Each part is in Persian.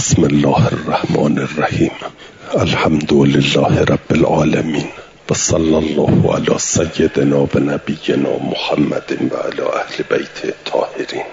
بسم الله الرحمن الرحیم. الحمد لله رب العالمین و صلی الله علی سیدنا و نبینا محمد و علی اهل بیت الطاهرین.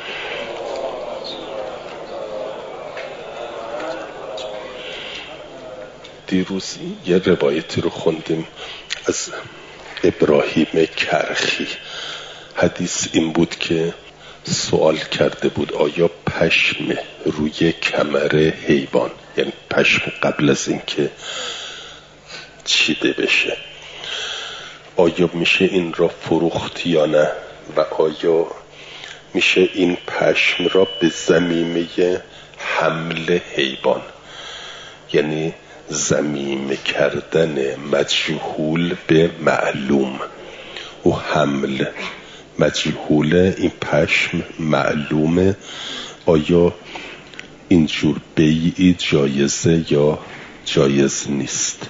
دیروز یه روایتی رو خوندیم از ابراهیم کرخی. حدیث این بود که سوال کرده بود آیا پشم روی کمر حیوان، یعنی پشم قبل از اینکه چیده بشه، آیا میشه این را فروخت یا نه، و آیا میشه این پشم را به ضمیمه حمل حیوان، یعنی ضمیمه کردن مجهول به معلوم و حمل مجهول این پشم معلومه، آیا اینجور بیعی جایزه یا جایز نیست؟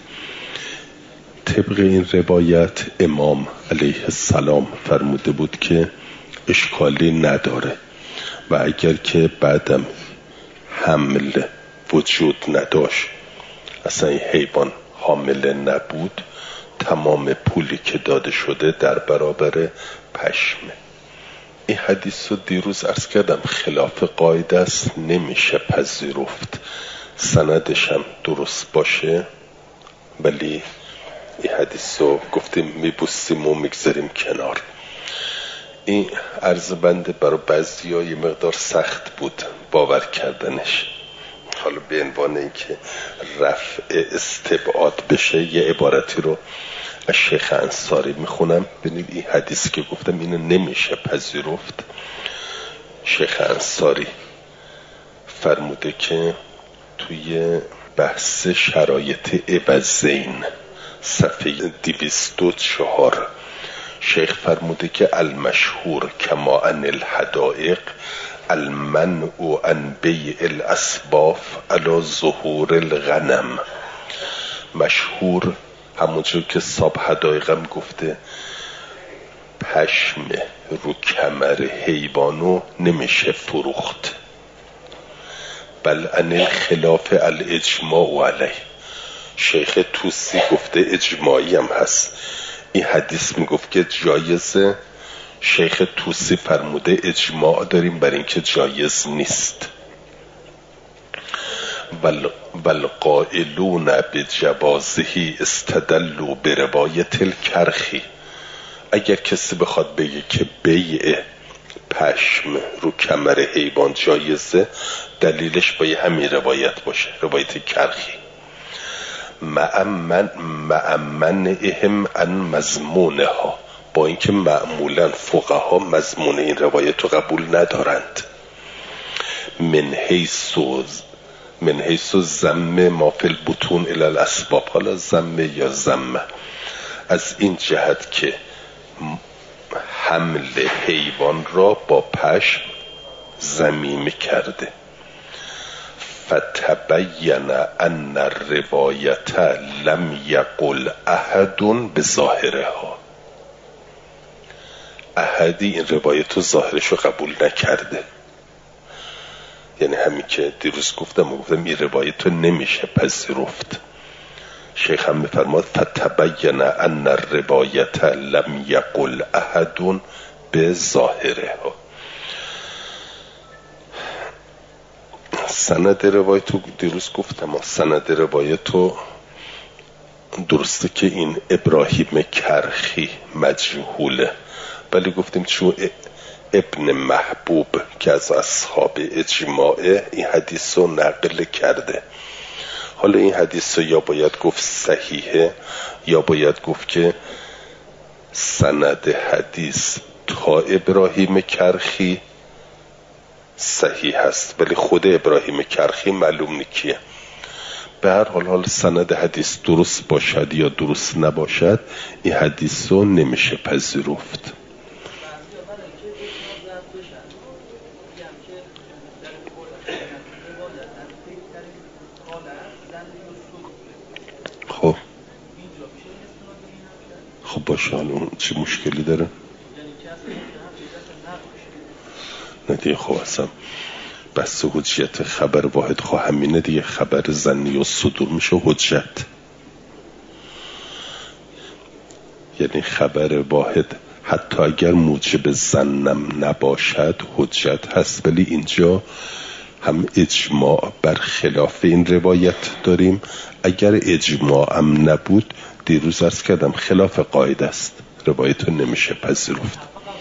طبق این روایت امام علیه السلام فرموده بود که اشکالی نداره و اگر که بعدم حمل وجود نداشت، اصلا این حیوان حامل نبود، تمام پولی که داده شده در برابر پشمه. این حدیث رو دیروز عرض کردم خلاف قاعده است، نمیشه پذیرفت، سندش هم درست باشه، ولی این حدیث رو گفتیم میبوسیم و میگذاریم کنار. این عرض بنده برای بعضی ها یه مقدار سخت بود باور کردنش. حالا به عنوان اینکه رفع استبعاد بشه یه عبارتی رو از شیخ انصاری میخونم. ببینید این حدیثی که گفتم اینو نمیشه پذیرفت. شیخ انصاری فرموده که توی بحث شرایط عوضین صفحه 204 شیخ فرموده که المشهور کما ان الحدائق المنع عن بیع الاسباف علی ظهور الغنم. مشهور همونجور که صاحب حدائقم گفته پشم رو کمر حیوانو نمیشه فروخت، بل ان الخلاف الاجماع علیه. شیخ توسی گفته اجماعی هم هست، این حدیث میگفت که جایزه، شیخ توسی فرموده اجماع داریم بر اینکه جایز نیست. والقائلون بجوازه استدلوا بروایت الکرخی. اگر کسی بخواد بگه که بیع پشم رو کمر حیوان جایزه، دلیلش باید همین روایت باشه، روایت کرخی. معمن اهم ان مضمونه ها، با اینکه معمولا فقها مضمون این روایت رو قبول ندارند. من حیث زم ما فی البطون الی الاسباب، حالا زم یا زم، از این جهت که حمل حیوان را با پشم ضمیمه کرده. فتبین ان الروایت لم یقل احد بظاهرها، احدی این روایت رو ظاهرش رو قبول نکرده. یعنی همین که دیروز گفتم این روایت رو نمیشه پذیرفت. شیخ هم میفرماد فتبین ان الروایت لم یقل احد بظاهرها. سند روایت رو دیروز گفتم، سند روایت رو درسته که این ابراهیم کرخی مجهوله، ولی گفتیم چون ابن محبوب که از اصحاب اجماعه این حدیث رو نقل کرده. حالا این حدیث رو یا باید گفت صحیحه یا باید گفت که سند حدیث تا ابراهیم کرخی صحیح هست، ولی خود ابراهیم کرخی معلوم نیکیه. به هر حال سند حدیث درست باشد یا درست نباشد، این حدیث رو نمیشه پذیرفت. خب باشه، حالا چه مشکلی داره؟ نه دیگه. خب اصلا بحث حجیت خبر واحد خواه همینه دیگه، خبر ظنی و صدور میشه حجت. یعنی خبر واحد حتی اگر موجب ظنم نباشد حجت هست، ولی اینجا هم اجماع بر خلاف این روایت داریم. اگر اجماع هم نبود، دیروز عرض کردم خلاف قاعده است، روایت رو نمیشه پذیرفت.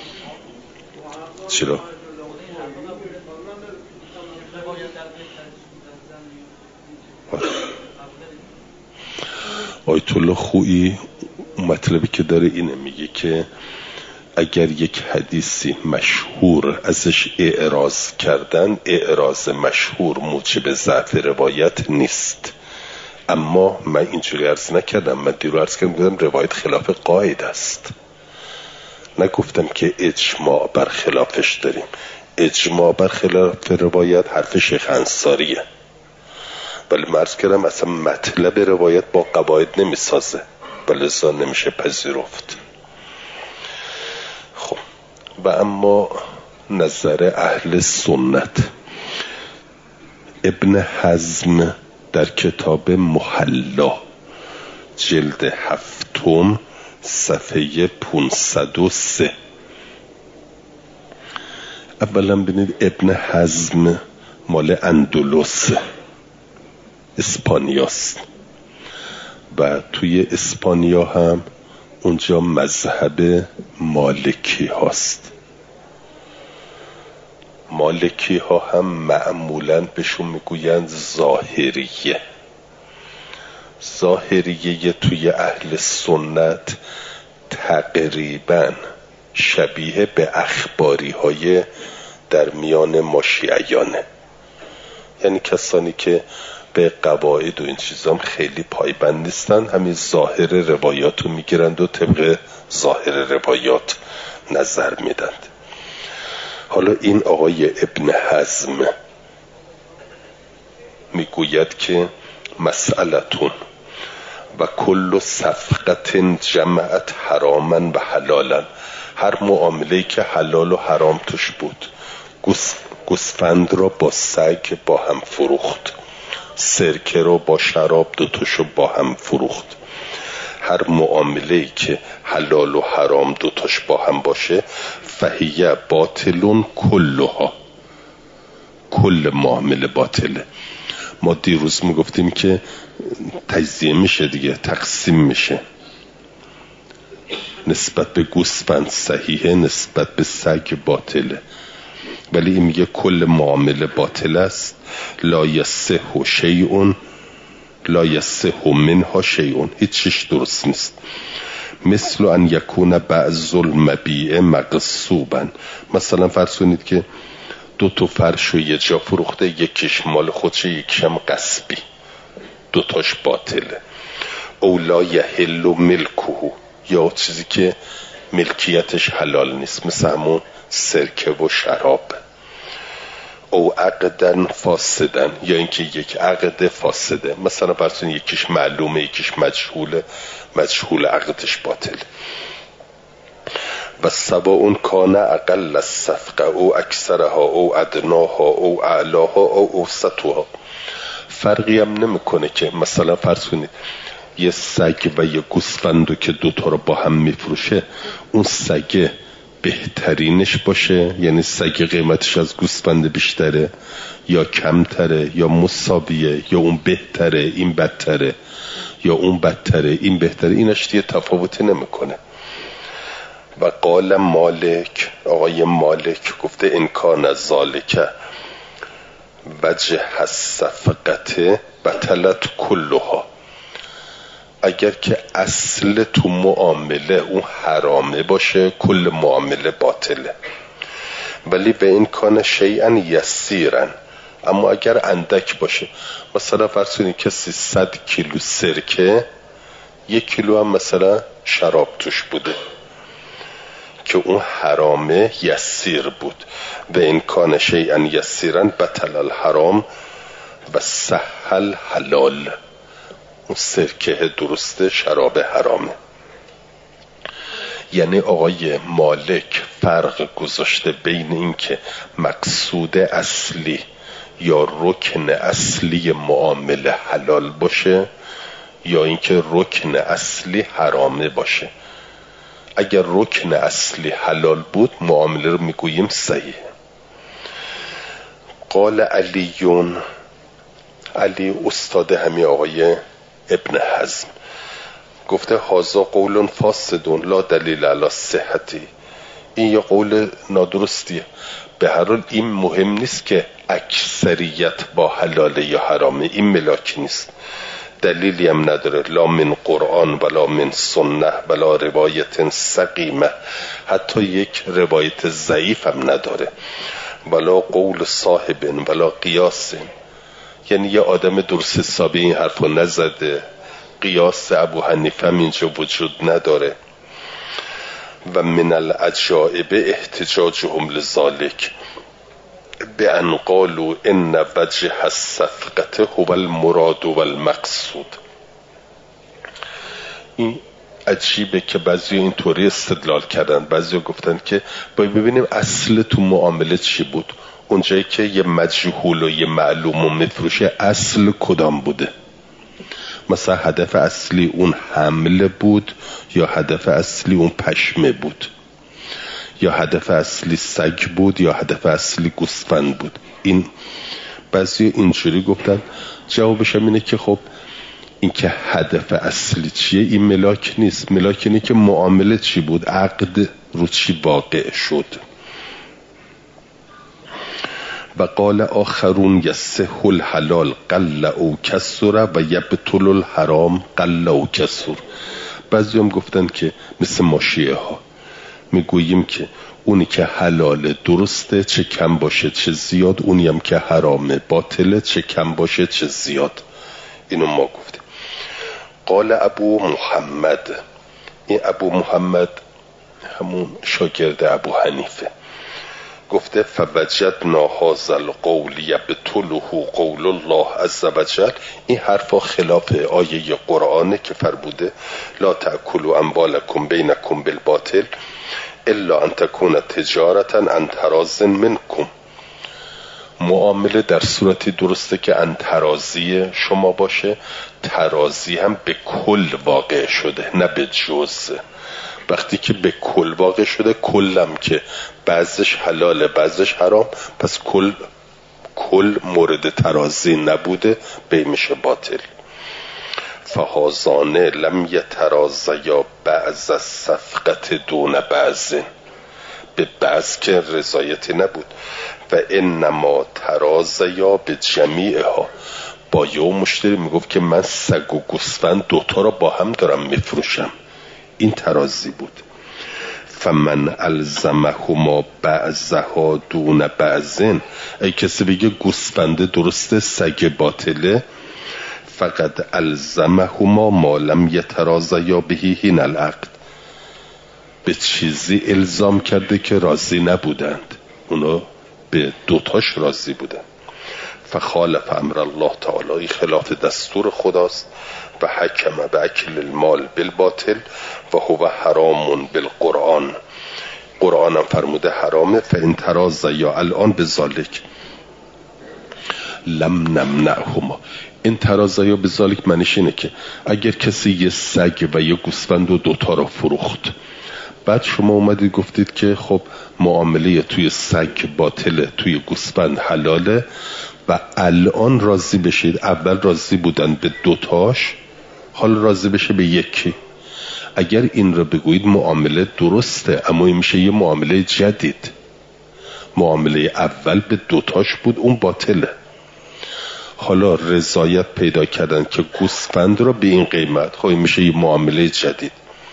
چرا؟ آیت الله خویی مطلبی که داره اینه، میگه که اگر یک حدیثی مشهور ازش اعراض کردن، اعراض مشهور موجب ضعف روایت نیست. اما من اینجوری عرض نکردم، من دیرو عرض کردم روایت خلاف قاعده است، نگفتم که اجماع بر خلافش داریم. اجماع بر خلاف روایت حرف شیخ انصاریه، ولی من عرض کردم اصلا مطلب روایت با قواعد نمیسازه، ولی لذا نمیشه پذیرفت. خب و اما نظر اهل سنت، ابن حزم در کتاب محلا جلد 7 صفحه 503، اولا ببینید ابن حزم مال اندلس اسپانیاست و توی اسپانیا هم اونجا مذهب مالکی هاست. مالکی ها هم معمولاً بهشون میگویند ظاهریه. ظاهریه توی اهل سنت تقریباً شبیه به اخباری های در میان ما شیعیانه، یعنی کسانی که به قواعد و این چیزام خیلی پایبند نیستن، همین ظاهر روایات رو میگیرند و طبق ظاهر روایات نظر میدند. حالا این آقای ابن حزم میگوید که مسئلتون و کل صفقت جمعت حراما و حلالا، هر معامله‌ای که حلال و حرام توش بود، گوسفند را با سگ با هم فروخت، سرکه رو با شراب دوتاشو با هم فروخت، هر معامله‌ای که حلال و حرام دوتاش با هم باشه، فهیه باطلون کلها، کل معامله باطله. ما دیروز میگفتیم که تجزیه میشه دیگه، تقسیم میشه، نسبت به گوسفند صحیحه، نسبت به سگ باطله، ولی این میگه کل معامله باطل است. لا یصح شیء لا یصح منها شیء، هیچ چیز درست نیست. مثل ان یکون بعض المبیع مغصوبا، مثلا فرض کنید که 2 فرش و یه جا فروخته، یکیش مال خودشه یکیشم غصبی، دوتاش باطله. او لا یحل ملکه، یا چیزی که ملکیتش حلال نیست، مثل همون سرکه و شراب. او عقدن فاسدن، یا اینکه یک عقد فاسده، مثلا فرض کنید یکیش معلومه یکیش مجهوله، مجهول عقدش باطل. و سواء کان اقل الصفقه او اکثرها او ادناها او اعلاها او اوسطها، فرقی هم نمیکنه که مثلا فرض کنید یه سگ و یه گوسفندو که دوتا رو با هم میفروشه، اون سگ بهترینش باشه، یعنی سگ قیمتش از گوسفند بیشتره یا کمتره یا مساویه، یا اون بهتره این بدتره، یا اون بدتره این بهتره، اینش دیگه تفاوتی نمیکنه. و قال مالک، آقای مالک گفته امکان ذالک وجه الصفقه بطلت کلها، اگر که اصل تو معامله اون حرامه باشه کل معامله باطله. ولی به این کان شیئا یسیرا، اما اگر اندک باشه، مثلا فرض کنید کسی 100 کیلو سرکه 1 کیلو هم مثلا شراب توش بوده که اون حرامه یسیر بود، و این کان شیئا یسیرا بطل الحرام و سهل حلال، اون سرکه درسته شراب حرامه. یعنی آقای مالک فرق گذاشته بین این که مقصود اصلی یا رکن اصلی معامله حلال باشه یا اینکه رکن اصلی حرامه باشه. اگر رکن اصلی حلال بود معامله رو میگوییم صحیح. قال علیون، علی استاد همی آقای ابن حزم گفته هازا قول فاسدون لا دلیل علی صحتی، این یه قول نادرستیه. به هر حال این مهم نیست که اکثریت با حلاله یا حرامه، این ملاک نیست، دلیلی هم نداره، لا من قرآن ولا من سنه ولا روایت سقیمه، حتی یک روایت ضعیف هم نداره، ولا قول صاحب ولا قیاس، یعنی یه آدم درست حسابی این حرفو نزده، قیاس ابو حنیفه هم اینجا وجود نداره. و من العجائب احتجاجهم لذالک بأن قالوا ان وجه الصفقة هو المراد و المقصود. این عجیبه که بعضی اینطوری استدلال کردن، بعضی گفتن که باید ببینیم اصل تو معامله چی بود، اونجایی که یه مجهول و یه معلوم و مفروشه اصل کدام بوده، مثلا هدف اصلی اون حمله بود یا هدف اصلی اون پشمه بود یا هدف اصلی سگ بود یا هدف اصلی گوسفند بود. این بعضی اینجوری گفتن. جوابش هم اینه که خب این که هدف اصلی چیه این ملاک نیست، ملاک اینه که معامله چی بود، عقد رو چی واقع شد. و قال آخرون یصح الحلال قل او کسر و یبطل الحرام قل او کسر. بعضی هم گفتن که مثل ما شیعه ها میگوییم که اونی که حلاله درسته چه کم باشه چه زیاد، اونی هم که حرامه باطله چه کم باشه چه زیاد. اینو ما گفتیم. قال ابو محمد، این ابو محمد همون شاگرد ابو حنیفه، گفته فوجدنا هذا القول یبطله قول الله عز وجل. این حرفا خلاف آیه قرآنه که فرموده لا تأکلوا اموالکم بینکم بالباطل الا ان تكون تجارتا عن تراض منکم. معامله در صورتی درسته که عن تراضی شما باشه، تراضی هم به کل واقع شده نه به جز. وقتی که به کل واقع شده، کلم که بعضش حلاله بعضش حرام، پس کل مورد تراضی نبوده، به میشه باطل. فهازانه لم یتراضیا بعض الصفقة دون بعض، به بعض که رضایتی نبود. و انما تراضیا به جمیعها، با یه مشتری میگفت که من سگ و گوسفند دوتا را با هم دارم میفروشم، این ترازی بود. فمن الزمهما بعضها دون بعضن، ای کسی بگه گوسفند درسته سگ باطله، فقط الزمهما ما لم یتراضیا به حین العقد، به چیزی الزام کرده که راضی نبودند، اونا به دوتاش راضی بودند. فخالف امر الله تعالی، خلاف دستور خداست. و حکم به اکل المال بالباطل و هو حرام بالقرآن، قرآن هم فرموده حرامه. فان تراضیا الان بذالک لم نمنعهما. این تراضیا بذالک معنیش اینه که اگر کسی یه سگ و یه گوسفند و دوتا را فروخت، بعد شما اومدید گفتید که خب معامله توی سگ باطله توی گوسفند حلاله و الان راضی بشید، اول راضی بودن به دوتاش حال راضی بشه به یکی، اگر این رو بگویید معامله درسته، اما این میشه یه معامله جدید. معامله اول به دوتاش بود اون باطله، حالا رضایت پیدا کردن که گوسفند رو به این قیمت، خب این میشه یه معامله جدید.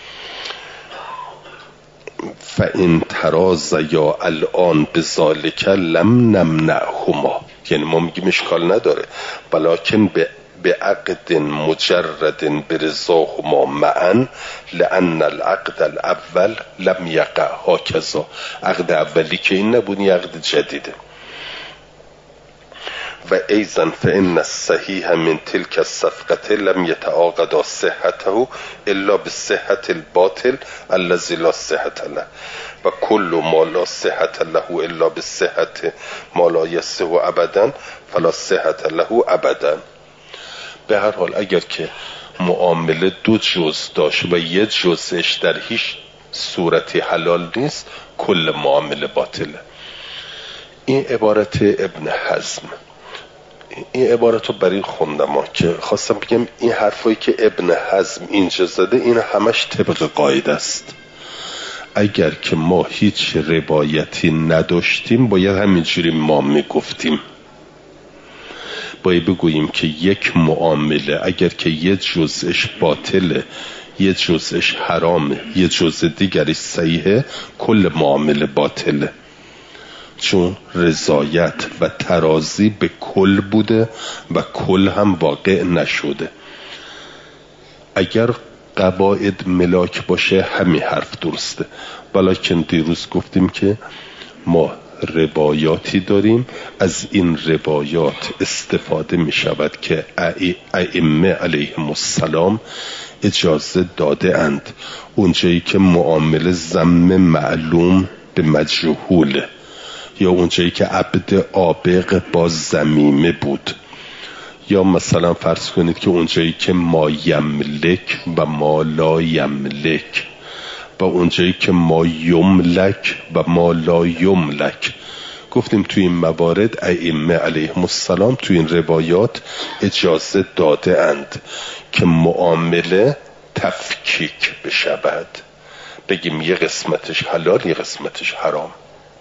فإن تراضیا الان بذالک لم نمنعهما، یعنی ما میگیم اشکال نداره، ولکن به عقد مجرد برضاهما معا لأن العقد الاول لم یقع هکذا. عقد اولی که این نبود، این عقد جدیده. و ایضا فإن الصحیح من تلك الصفقة لم يتعاقد صحته الا بالصحة الباطل الذي لا صحة له و كل ما لا صحة له الا بالصحة ما لا يصح ابدا فلا صحة له ابدا. به هر حال اگر که معامله دو جز داشت و یک جزش در هیچ صورتی حلال نیست کل معامله باطله. این عبارت ابن حزم، این عبارت رو برای خوندم که خواستم بگم این حرفایی که ابن حزم اینجا زده این همش طبق قاعده است. اگر که ما هیچ روایتی نداشتیم باید همینجوری ما میگفتیم، باید بگوییم که یک معامله اگر که یه جزءش باطله، یه جزءش حرامه، یه جزء دیگری صحیحه، کل معامله باطله، چون رضایت و ترازی به کل بوده و کل هم واقع نشده. اگر قواعد ملاک باشه همین حرف درسته، ولیکن دیروز گفتیم که ما روایاتی داریم، از این روایات استفاده می شود که ائمه علیهم السلام اجازه داده اند اونجایی که معامله ضم معلوم به مجهوله یا اونجایی که عبد عابق با ضمیمه بود، یا مثلا فرض کنید که اونجایی که ما یملک و ما لا یملک و اونجایی که ما یملک و ما لا یملک. گفتیم توی این موارد ائمه علیهم السلام توی این روایات اجازه داده اند که معامله تفکیک بشود، بگیم یه قسمتش حلال یه قسمتش حرام.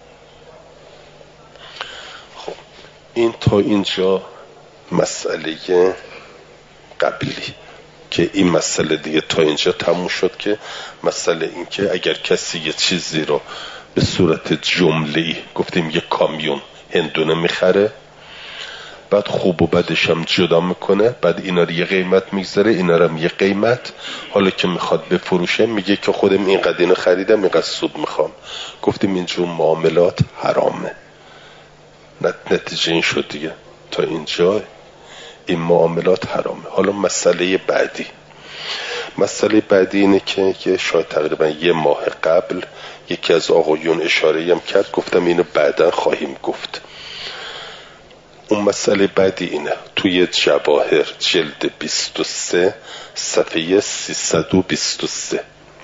خب این تا اینجا مسئله قبلی که این مسئله دیگه تا اینجا تموم شد که مسئله این که اگر کسی یه چیزی رو به صورت جمله‌ای، گفتیم یه کامیون هندونه میخره، بعد خوب و بدش هم جدا میکنه، بعد اینا رو یه قیمت میگذاره اینا رو هم یه قیمت، حالا که میخواد بفروشه میگه که خودم اینقدر اینو خریدم اینقدر سود میخوام. گفتیم اینجور معاملات حرامه. نتیجه این شد دیگه تا اینجا این معاملات حرامه. حالا مسئله بعدی اینه که شاید تقریبا یه ماه قبل یکی از آقایون اشاره هم کرد، گفتم اینو بعداً خواهیم گفت. اون مسئله بعدی اینه، توی جواهر جلد 23 صفحه 323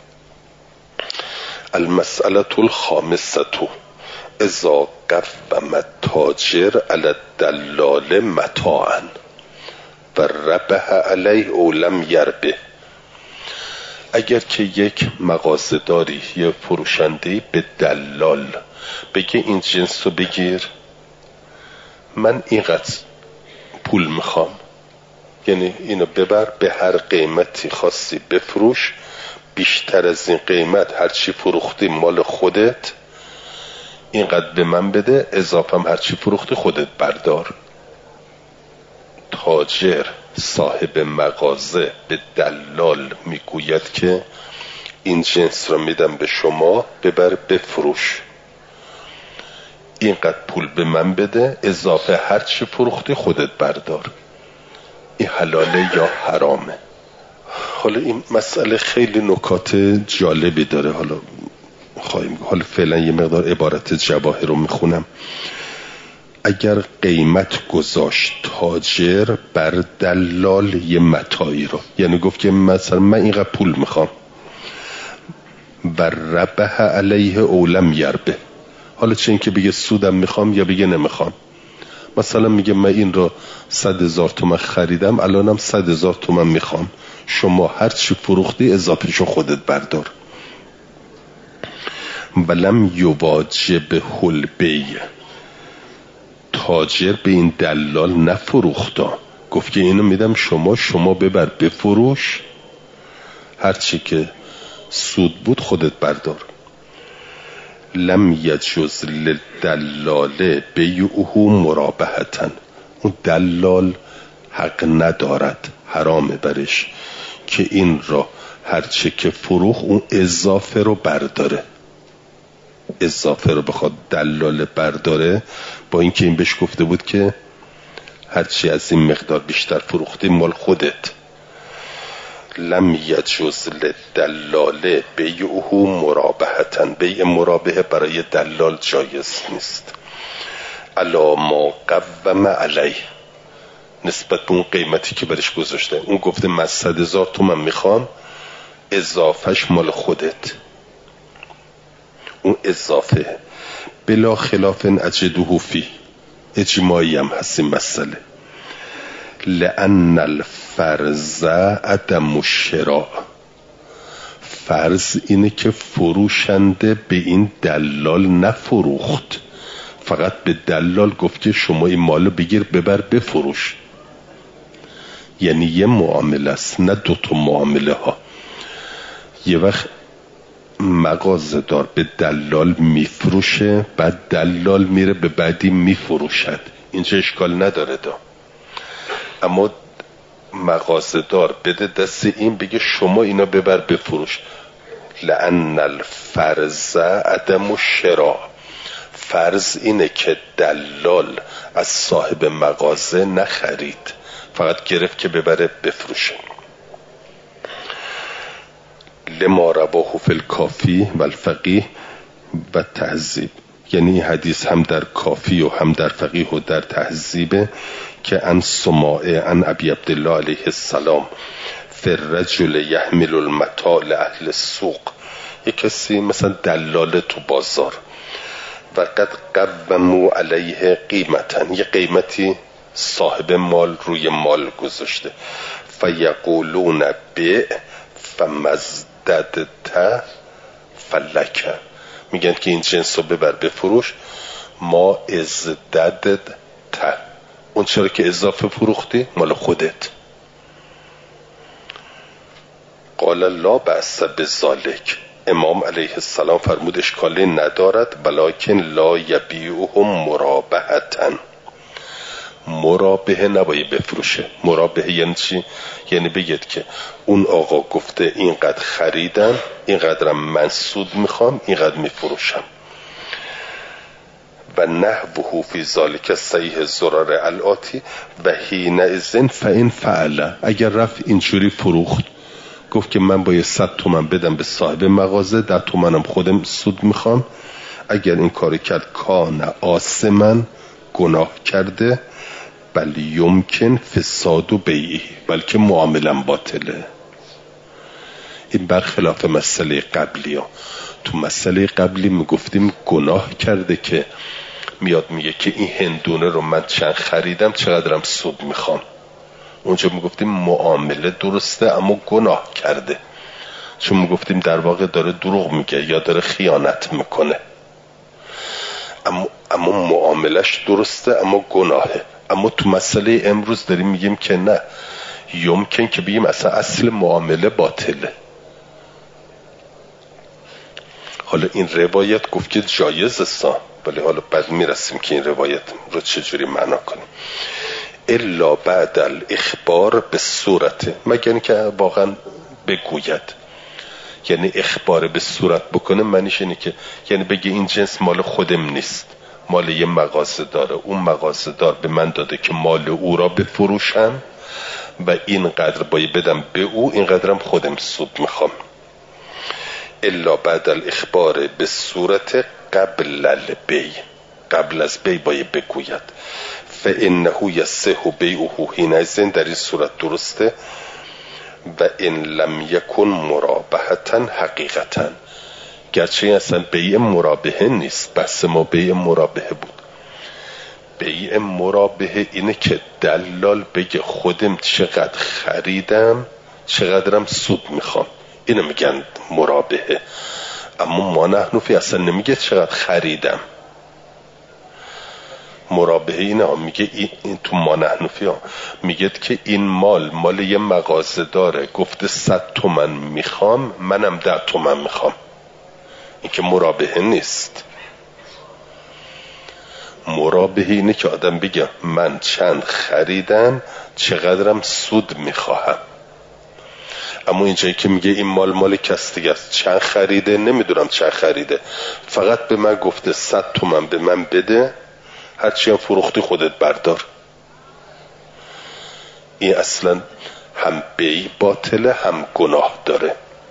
المسئله الخامسه اذا قوم التاجر علی الدلال متاعا و ربح علیه او لم یربح. اگر که یک مغازه‌داری یا فروشنده به دلال بگه این جنس رو بگیر، من اینقدر پول میخوام، یعنی اینو ببر به هر قیمتی خاصی بفروش، بیشتر از این قیمت هرچی فروختی مال خودت، اینقدر به من بده، اضافه هم هرچی فروختی خودت بردار. تاجر صاحب مغازه به دلال میگوید که این جنس رو میدم به شما، ببر بفروش، اینقدر پول به من بده، اضافه هرچی فروختی خودت بردار. این حلاله یا حرامه؟ حالا این مسئله خیلی نکات جالبی داره، حالا فعلا یه مقدار عبارت جواهر رو میخونم. اگر قیمت گذاشت تاجر بر دلال یه متاعی رو، یعنی گفت که مثلا من اینقدر پول میخوام، بر ربح علیه او لم یربح، حالا چه این که بگه سودم میخوام یا بگه نمیخوام، مثلا میگه من این رو 100,000 تومان خریدم الانم 100,000 تومان میخوام، شما هر چی فروختی اضافهشو خودت بردار. ولم یواجب البیع، تاجر به این دلال نفروختا، گفت که اینو میدم شما ببر بفروش، هرچی که سود بود خودت بردار. لم یجوز للدلال بیعه مرابحتن، اون دلال حق ندارد، حرامه برش که این را هرچی که فروخ اون اضافه رو برداره، اضافه رو بخواد دلال برداره، با اینکه این بهش گفته بود که هرچی از این مقدار بیشتر فروختی مال خودت. لم یجوز للدلال بیعه مرابحة، بیع مرابحه برای دلال جایز نیست. الا ما قوم علیه، نسبت به اون قیمتی که برش گذاشته. اون گفته من 100,000 تومان میخوام، اضافهش مال خودت، اون اضافه. بلا خلاف اجده فی، اجماعی هم هست این مسئله. لأن الفرض عدم الشراء، فرض اینه که فروشنده به این دلال نفروخت، فقط به دلال گفت که شما این مالو بگیر ببر بفروش. یعنی یه معامله است، نه دوتا معامله ها. یه وقت مغازه دار به دلال میفروشه، بعد دلال میره به بعدی میفروشد، اینجا اشکال نداره دا. اما مغازه دار بده دست این بگه شما اینا ببر بفروش. لأن الفرض عدم الشراء، فرض اینه که دلال از صاحب مغازه نخرید، فقط گرفت که ببره بفروشه. لما رواه فی الکافی و الفقیه و تهذیب، یعنی حدیث هم در کافی و هم در فقیه و در تهذیب که عن سماع عن ابی عبدالله علیه السلام فی الرجل یحمل المتاع لأهل السوق، یک کسی مثلا دلال تو بازار و قد قوموا علیه قیمتا، یه قیمتی صاحب مال روی مال گذاشته. فیقولون بیع فمزددت فلک، میگن که این جنس رو ببر بفروش. ما ازددت، اون چرا که اضافه فروختی مال خودت. قال لا بأس بذلک، امام علیه السلام فرمود اشکالی ندارد، بلکن لا یبیعهم مرابحة، مرابحه نباید بفروشه. مرابحه یعنی چی؟ یعنی بگید که اون آقا گفته اینقدر خریدم، اینقدرم من سود میخوام، اینقدر میفروشم. و نحوه فی ذالک صحیح زرار الاتی و حینئذ فإن فعل، اگر رفت اینجوری فروخت، گفت که من باید 100 تومن بدم به صاحب مغازه، 10 تومنم خودم سود میخوام، اگر این کاری کرد کان آثما، گناه کرده، بل یمکن فساد و بیعی، بلکه معاملم باطله. این برخلاف مسئله قبلی ها. تو مسئله قبلی میگفتیم گناه کرده که میاد میگه که این هندونه رو من چند خریدم، چقدرم سود میخوام. اونجا میگفتیم معامله درسته اما گناه کرده، چون میگفتیم در واقع داره دروغ میگه یا داره خیانت میکنه. اما معاملش درسته اما گناهه. اما تو مسئله امروز داریم میگیم که نه، یمکن که بگیم اصلا اصل معامله باطله. حالا این روایت گفت که جایز است، ولی حالا بعد میرسیم که این روایت رو چجوری معنا کنیم. الا بعد الاخبار به صورت، مگر اینکه واقعا بگوید، یعنی اخبار به صورت بکنه معنیش اینه که یعنی بگه این جنس مال خودم نیست، مال یه مغازه داره، اون مغازه دار به من داده که مال او را بفروشم و اینقدر باید بدم به او، اینقدرم خودم سود میخوام. الا بعد الاخبار به صورت قبل البیع، قبل از بیع باید بگوید. فانه یصح بیعه حینئذ، در این صورت درسته. و ان لم یکن مرابحة حقیقتا، گرچه اصلا بیع مرابحه نیست، بس ما بیع مرابحه بود. بیع مرابحه اینه که دلال بگه خودم چقدر خریدم چقدرم سود میخوام، اینو میگن مرابحه. اما ما نحن فی اصلا نمیگه چقدر خریدم. مرابحه اینه میگه این تو ما نحن فی میگه که این مال یه مغازه داره، گفته 100 تومن میخوام، منم 10 تومن میخوام. این که مرابحه نیست. مرابحه اینه که آدم بگه من چند خریدم چقدرم سود میخواهم. اما اینجایی که میگه این مال کس دیگه است، چند خریده نمیدونم چند خریده، فقط به من گفته 100 تومن به من بده، هرچی هم فروختی خودت بردار. این اصلا هم بیع باطله هم گناه داره.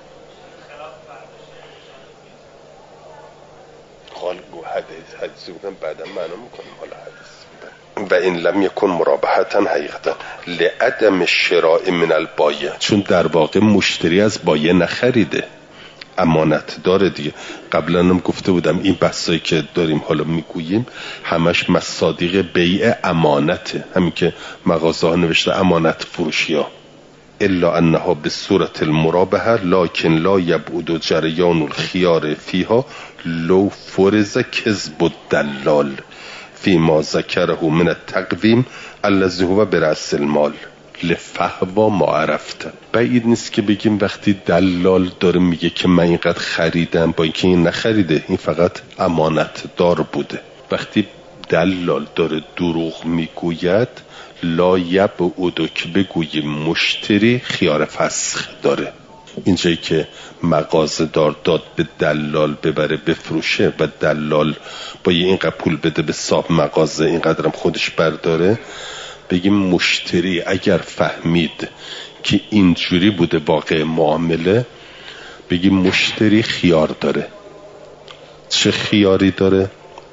حال حدیثی بودن بعدا معنا میکنیم. حالا حدیث و این لم یکن مرابحتا حقیقتا لعدم شراء من البایع، چون در واقع مشتری از بایع نخریده، امانت داره دیگه. قبلا هم گفته بودم این بحثایی که داریم حالا میگوییم همش مصادیق بیع امانته، همین که مغازه ها نوشته امانت فروشی ها. الا انها به صورت المرابحه لکن لا یبعد جریان الخیار فیها لو فرض کذب الدلال فیما ذکره من التقویم الذی هو برأس المال لفهوا ما عرفت. بعید نیست که بگیم وقتی دلال داره میگه که من اینقدر خریدم با اینکه این نخریده، این فقط امانت دار بوده. وقتی دلال داره دروغ میگوید لا یبعد که بگوییم مشتری خیار فسخ داره. اینجایی که مغازه دار داد به دلال ببره بفروشه و دلال با اینقدر پول بده به صاحب مغازه اینقدرم خودش برداره، بگیم مشتری اگر فهمید که اینجوری بوده واقع معامله، بگیم مشتری خیار داره. چه خیاری داره؟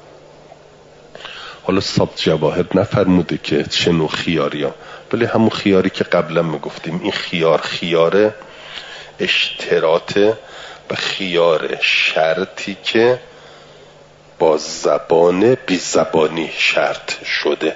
حالا صاحب جواهر نفرموده که چه نوع خیاری ها، ولی همون خیاری که قبلا میگفتیم. این خیار اشتراطه و خیار شرطی که با زبان بی زبانی شرط شده.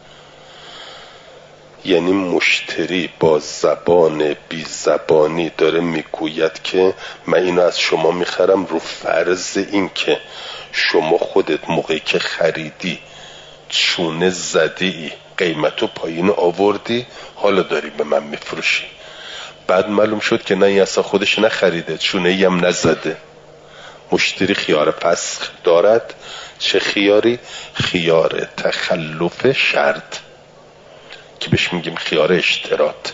یعنی مشتری با زبان بی زبانی داره میگوید که من اینو از شما میخرم رو فرض این که شما خودت موقعی که خریدی چونه زدی قیمتو پایین آوردی، حالا داری به من میفروشی. بعد معلوم شد که نه، این اصلا خودش نخریده، چونه ای هم نزده. مشتری خیار فسخ دارد. چه خیاری؟ خیار تخلف شرط که بهش میگیم خیار اشتراط.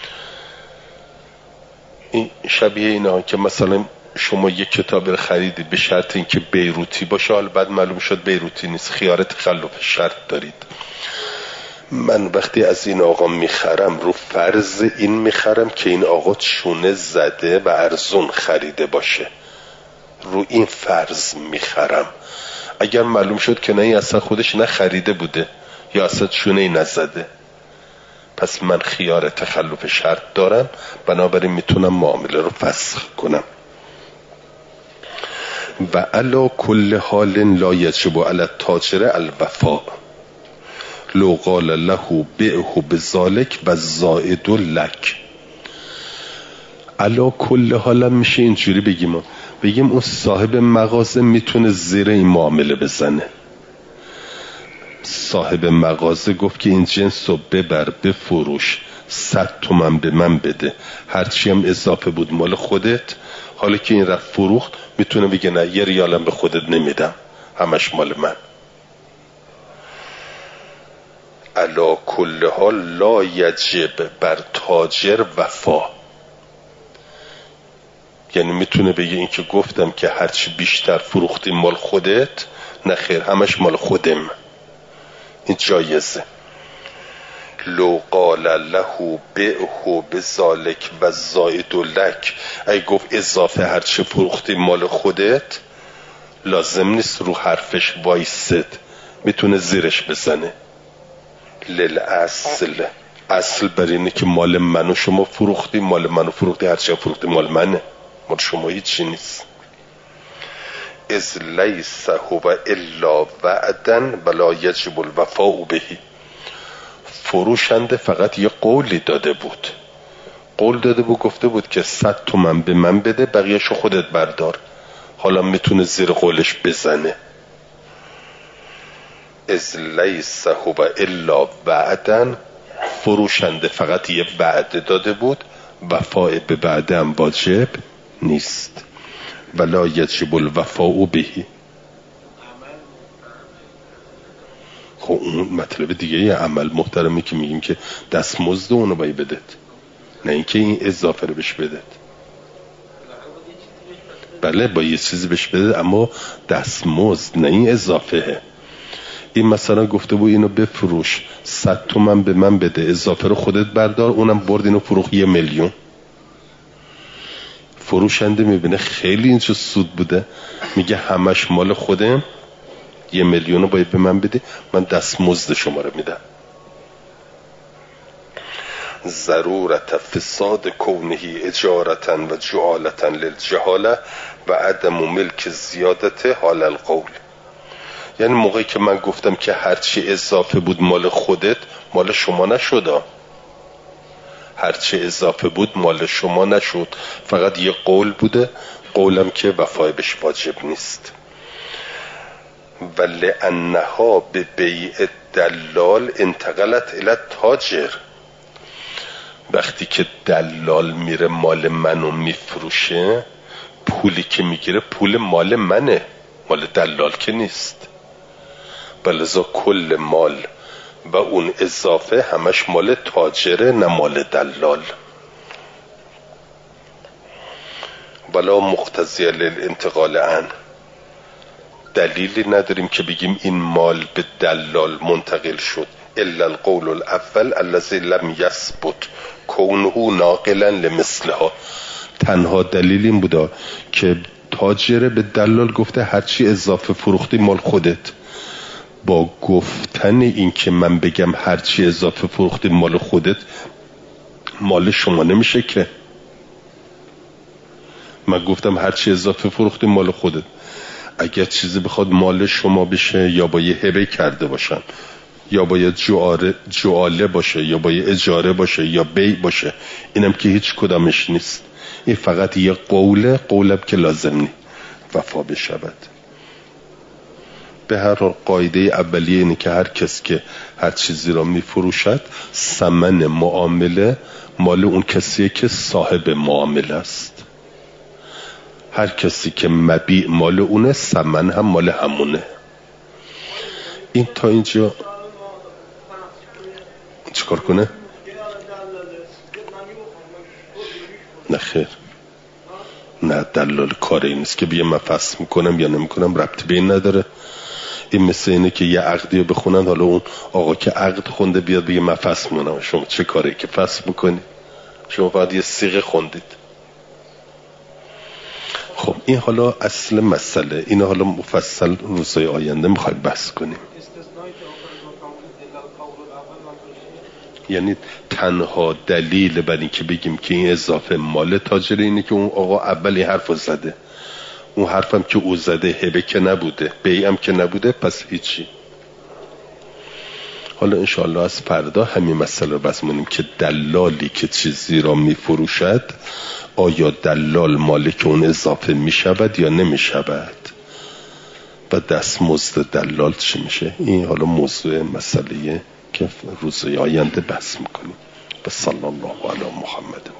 این شبیه اینا که مثلا شما یک کتاب رو خریدی به شرط اینکه بیروتی باشه، حالا بعد معلوم شد بیروتی نیست، خیار تخلف شرط دارید. من وقتی از این آقا میخرم رو فرض این میخرم که این آقا چونه زده و ارزون خریده باشه، رو این فرض میخرم. اگر معلوم شد که نه، این اصلا خودش نخریده بوده یا اصلا چونه ای نزده، پس من خیار تخلف شرط دارم، بنابراین میتونم معامله رو فسخ کنم. و علا کل حال لا یجب علی التاجر الوفاء لو قال له بیعه بذالک و زائد لک. علا کل حال میشه اینجوری بگیم اون صاحب مغازه میتونه زیر این معامله بزنه. صاحب مغازه گفت که این جنس رو ببر بفروش، 100 تومن به من بده، هرچی هم اضافه بود مال خودت. حالا که این رفت فروخت میتونه بگه نه، 1 ریالم به خودت نمیدم، همش مال من. علا کل حال لا یجب بر تاجر وفا. یعنی میتونه بگه این که گفتم که هرچی بیشتر فروختی مال خودت، نه خیر، همش مال خودم. این جایزه. لو قال له بیعه بذالک و زائد لک، ای گفت اضافه هرچی فروختی مال خودت، لازم نیست رو حرفش وایسد، میتونه زیرش بزنه. للاصل، اصل بر اینه که مال منو شما فروختی، مال منو فروختی، هرچی فروختی مال منه، مال شما هیچی نیست. از لیس هو الا وعدا ولا یجب الوفاء به. فروشنده فقط یه قولی داده بود، گفته بود که 100 تومن به من بده، بقیه‌شو خودت بردار. حالا میتونه زیر قولش بزنه. از لیس هو الا وعدا، فروشنده فقط یه وعده داده بود، وفاء به وعده هم واجب نیست. ولا یجب الوفاء به. خب اون مطلب دیگه یه عمل محترمی که میگیم که دستمزد اونو باید بدت، نه اینکه این اضافه رو بهش بدت. بله با یه چیزی بهش بده، اما دستمزد، نه این اضافه. این مثلا گفته بود اینو بفروش 100 تومن به من بده اضافه رو خودت بردار، اونم برد اینو فروخت 1 میلیون. فروشنده میبینه خیلی اینجا سود بوده، میگه همش مال خودم، 1 میلیون رو باید به من بده، من دستمزد شما رو میدم. ضرورت فساد کونه اجارتا و جعالتا للجهاله و عدم ملک زیادت حال القول. یعنی موقعی که من گفتم که هرچی اضافه بود مال خودت، مال شما نشد. هرچی اضافه بود مال شما نشد، فقط یه قول بوده، قولم که وفای بهش واجب نیست. ولی انها به بیع دلال انتقلت الی تاجر. وقتی که دلال میره مال منو میفروشه، پولی که میگیره پول مال منه، مال دلال که نیست. بلذا کل مال و اون اضافه همش مال تاجره، نه مال دلال. ولا مقتضی للانتقال عن. دلیلی نداریم که بگیم این مال به دلال منتقل شد الا القول الاول الذي لم يثبت كونه ناقلا لمثلها. تنها دلیل این بوده که تاجره به دلال گفته هرچی اضافه فروختی مال خودت. با گفتن این که من بگم هرچی اضافه فروختی مال خودت، مال شما نمیشه که. من گفتم هرچی اضافه فروختی مال خودت، اگر چیزی بخواد مال شما بشه یا باید هبه کرده باشن، یا باید جعاله باشه، یا باید اجاره باشه، یا بیع باشه. اینم که هیچ کدامش نیست. این فقط یه قوله، قولم که لازم نی وفا بشود. به هر قاعده اولیه اینه که هر کس که هر چیزی را میفروشد، ثمن معامله مال اون کسیه که صاحب معامله است. هر کسی که مبیع مال اونه، ثمن هم مال همونه. این تا اینجا چیکار کنه؟ نه خیر، نه دلال کار این نیست که بیه من فصل میکنم یا نمیکنم، ربطی به این نداره. این مثل اینه که یه عقدی رو بخونن، حالا اون آقا که عقد خونده بیاد بگه من فصل میکنم. شما چه کاری که فصل میکنی؟ شما باید یه صیغه خوندید. خب این حالا اصل مسئله، این حالا مفصل روزهای آینده میخوایم بحث کنیم. یعنی تنها دلیل بر این که بگیم که این اضافه مال تاجر اینه که اون آقا اولی حرف زده. اون حرفم که او زده هبه که نبوده، بیعم که نبوده، پس هیچی. حالا انشاءالله از فردا همین مسئله رو بسمونیم که دلالی که چیزی را میفروشد، آیا دلال مالک اون اضافه میشود یا نمیشود و دستمزد دلال چی میشه. این حالا موضوع مسئله که روزهای آینده بحث میکنیم. و صلی الله علی محمد.